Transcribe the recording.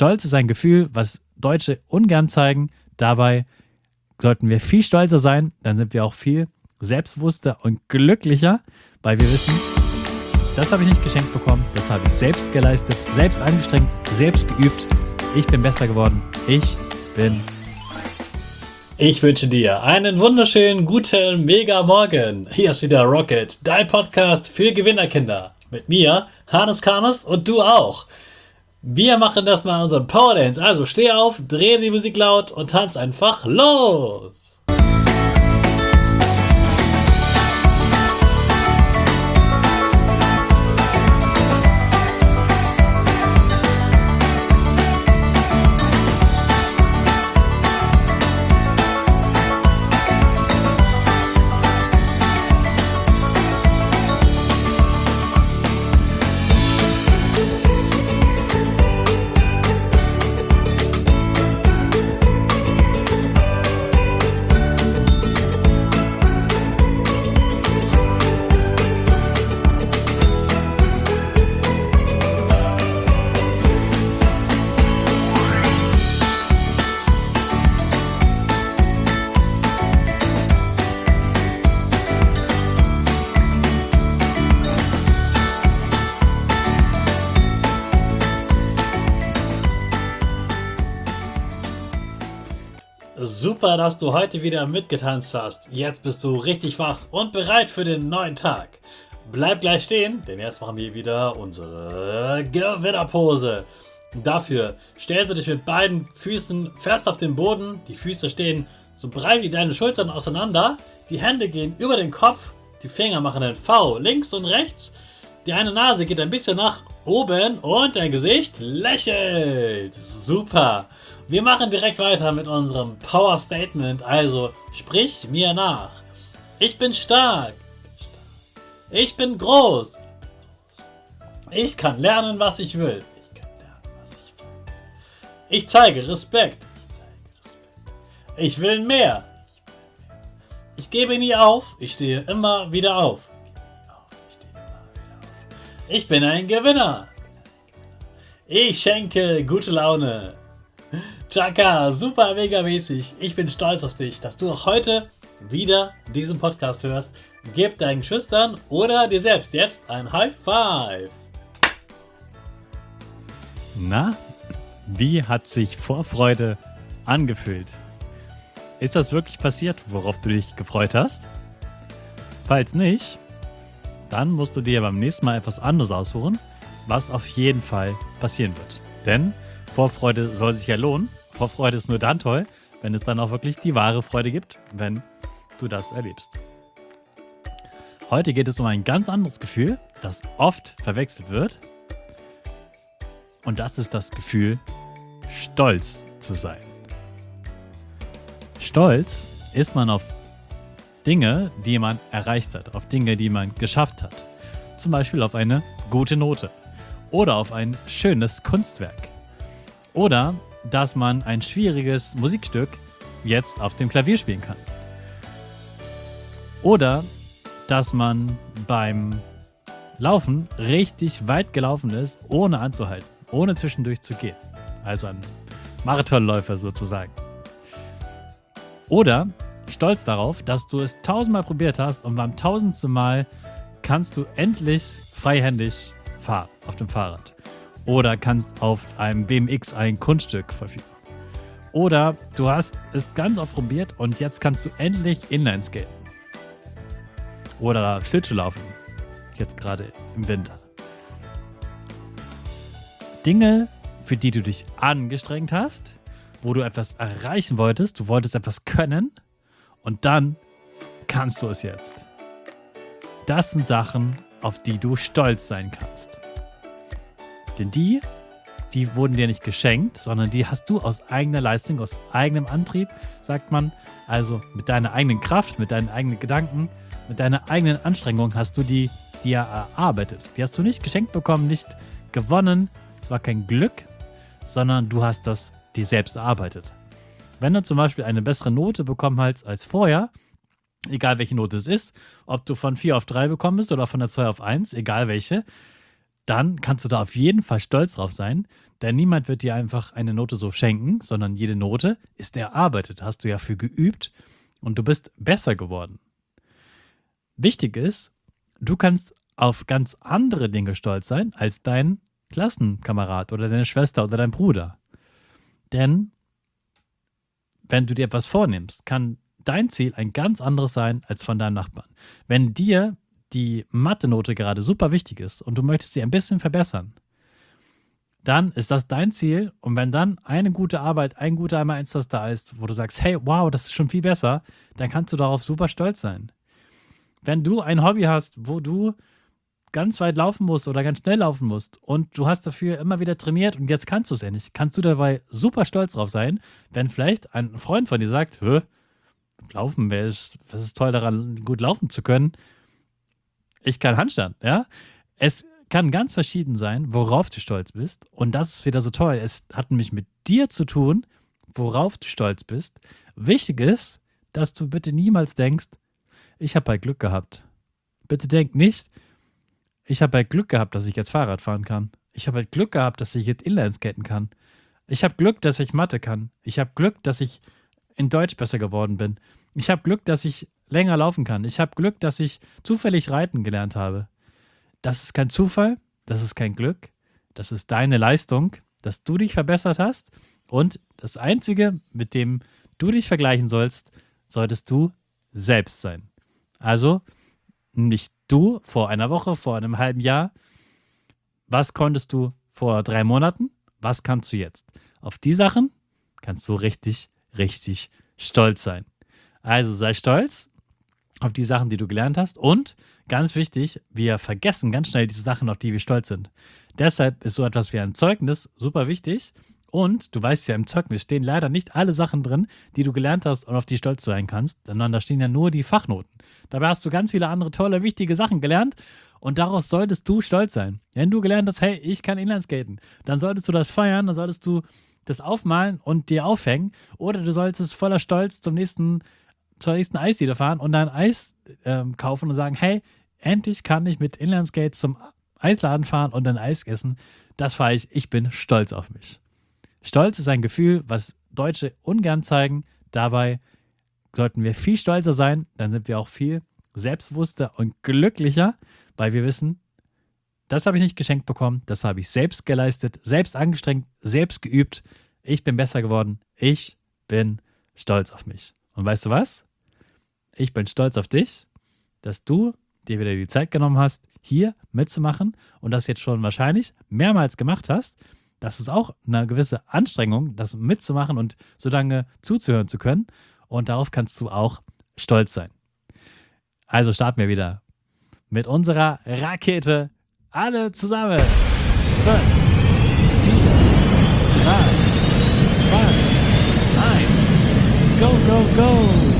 Stolz ist ein Gefühl, was Deutsche ungern zeigen. Dabei sollten wir viel stolzer sein, dann sind wir auch viel selbstbewusster und glücklicher, weil wir wissen, das habe ich nicht geschenkt bekommen, das habe ich selbst geleistet, selbst angestrengt, selbst geübt. Ich bin besser geworden. Ich wünsche dir einen wunderschönen, guten, mega Morgen. Hier ist wieder Rocket, dein Podcast für Gewinnerkinder. Mit mir, Hannes Karnes und du auch. Wir machen das mal unseren Power Dance. Also steh auf, dreh die Musik laut und tanz einfach los. Super, dass du heute wieder mitgetanzt hast. Jetzt bist du richtig wach und bereit für den neuen Tag. Bleib gleich stehen, denn jetzt machen wir wieder unsere Gewinnerpose. Dafür stellst du dich mit beiden Füßen fest auf den Boden. Die Füße stehen so breit wie deine Schultern auseinander. Die Hände gehen über den Kopf. Die Finger machen ein V links und rechts. Die eine Nase geht ein bisschen nach oben und dein Gesicht lächelt. Super. Wir machen direkt weiter mit unserem Power Statement, also sprich mir nach. Ich bin stark. Ich bin groß. Ich kann lernen, was ich will. Ich zeige Respekt. Ich will mehr. Ich gebe nie auf. Ich stehe immer wieder auf. Ich bin ein Gewinner. Ich schenke gute Laune. Chaka, super mega mäßig. Ich bin stolz auf dich, dass du auch heute wieder diesen Podcast hörst. Gib deinen Schüchtern oder dir selbst jetzt ein High Five. Na, wie hat sich Vorfreude angefühlt? Ist das wirklich passiert, worauf du dich gefreut hast? Falls nicht, dann musst du dir beim nächsten Mal etwas anderes aussuchen, was auf jeden Fall passieren wird. Denn Vorfreude soll sich ja lohnen. Vorfreude ist nur dann toll, wenn es dann auch wirklich die wahre Freude gibt, wenn du das erlebst. Heute geht es um ein ganz anderes Gefühl, das oft verwechselt wird. Und das ist das Gefühl, stolz zu sein. Stolz ist man auf Dinge, die man erreicht hat, auf Dinge, die man geschafft hat. Zum Beispiel auf eine gute Note oder auf ein schönes Kunstwerk. Oder dass man ein schwieriges Musikstück jetzt auf dem Klavier spielen kann. Oder dass man beim Laufen richtig weit gelaufen ist, ohne anzuhalten, ohne zwischendurch zu gehen. Also ein Marathonläufer sozusagen. Oder stolz darauf, dass du es 1000-mal probiert hast und beim 1000. Mal kannst du endlich freihändig fahren auf dem Fahrrad. Oder kannst auf einem BMX ein Kunststück verfügen. Oder du hast es ganz oft probiert und jetzt kannst du endlich Inlineskaten. Oder Schlittschuhlaufen. Jetzt gerade im Winter. Dinge, für die du dich angestrengt hast, wo du etwas erreichen wolltest, du wolltest etwas können und dann kannst du es jetzt. Das sind Sachen, auf die du stolz sein kannst. Denn die wurden dir nicht geschenkt, sondern die hast du aus eigener Leistung, aus eigenem Antrieb, sagt man, also mit deiner eigenen Kraft, mit deinen eigenen Gedanken, mit deiner eigenen Anstrengung hast du die dir erarbeitet. Die hast du nicht geschenkt bekommen, nicht gewonnen. Es war kein Glück, sondern du hast das dir selbst erarbeitet. Wenn du zum Beispiel eine bessere Note bekommen hast als vorher, egal welche Note es ist, ob du von 4 auf 3 bekommen bist oder von der 2 auf 1, egal welche, dann kannst du da auf jeden Fall stolz drauf sein, denn niemand wird dir einfach eine Note so schenken, sondern jede Note ist erarbeitet, hast du ja für geübt und du bist besser geworden. Wichtig ist, du kannst auf ganz andere Dinge stolz sein als dein Klassenkamerad oder deine Schwester oder dein Bruder. Denn wenn du dir etwas vornimmst, kann dein Ziel ein ganz anderes sein als von deinem Nachbarn. Wenn dir die Mathe-Note gerade super wichtig ist und du möchtest sie ein bisschen verbessern, dann ist das dein Ziel. Und wenn dann eine gute Arbeit, ein guter einmal eins das da ist, wo du sagst, hey, wow, das ist schon viel besser, dann kannst du darauf super stolz sein. Wenn du ein Hobby hast, wo du ganz weit laufen musst oder ganz schnell laufen musst und du hast dafür immer wieder trainiert und jetzt kannst du es endlich, kannst du dabei super stolz drauf sein, wenn vielleicht ein Freund von dir sagt, laufen, was ist toll daran, gut laufen zu können? Ich kann Handstand, ja? Es kann ganz verschieden sein, worauf du stolz bist und das ist wieder so toll. Es hat nämlich mit dir zu tun, worauf du stolz bist. Wichtig ist, dass du bitte niemals denkst, ich habe halt Glück gehabt. Bitte denk nicht, ich habe halt Glück gehabt, dass ich jetzt Fahrrad fahren kann. Ich habe halt Glück gehabt, dass ich jetzt Inlineskaten kann. Ich habe Glück, dass ich Mathe kann. Ich habe Glück, dass ich in Deutsch besser geworden bin. Ich habe Glück, dass ich länger laufen kann. Ich habe Glück, dass ich zufällig reiten gelernt habe. Das ist kein Zufall, das ist kein Glück. Das ist deine Leistung, dass du dich verbessert hast. Und das Einzige, mit dem du dich vergleichen sollst, solltest du selbst sein. Also nicht du vor einer Woche, vor einem halben Jahr. Was konntest du vor 3 Monaten? Was kannst du jetzt? Auf die Sachen kannst du richtig, richtig stolz sein. Also sei stolz auf die Sachen, die du gelernt hast. Und ganz wichtig, wir vergessen ganz schnell diese Sachen, auf die wir stolz sind. Deshalb ist so etwas wie ein Zeugnis super wichtig. Und du weißt ja, im Zeugnis stehen leider nicht alle Sachen drin, die du gelernt hast und auf die stolz sein kannst, sondern da stehen ja nur die Fachnoten. Dabei hast du ganz viele andere tolle, wichtige Sachen gelernt und daraus solltest du stolz sein. Wenn du gelernt hast, hey, ich kann Inlineskaten, dann solltest du das feiern, dann solltest du das aufmalen und dir aufhängen oder du solltest voller Stolz zur nächsten Eisdiele fahren und dann Eis kaufen und sagen, hey, endlich kann ich mit Inlineskates zum Eisladen fahren und dann Eis essen. Das fahre ich bin stolz auf mich. Stolz ist ein Gefühl, was Deutsche ungern zeigen. Dabei sollten wir viel stolzer sein, dann sind wir auch viel selbstbewusster und glücklicher, weil wir wissen, das habe ich nicht geschenkt bekommen, das habe ich selbst geleistet, selbst angestrengt, selbst geübt. Ich bin besser geworden. Ich bin stolz auf mich. Und weißt du was? Ich bin stolz auf dich, dass du dir wieder die Zeit genommen hast, hier mitzumachen und das jetzt schon wahrscheinlich mehrmals gemacht hast. Das ist auch eine gewisse Anstrengung, das mitzumachen und so lange zuzuhören zu können. Und darauf kannst du auch stolz sein. Also starten wir wieder mit unserer Rakete. Alle zusammen. 5, 4, 3, 2, 1. Go, go, go.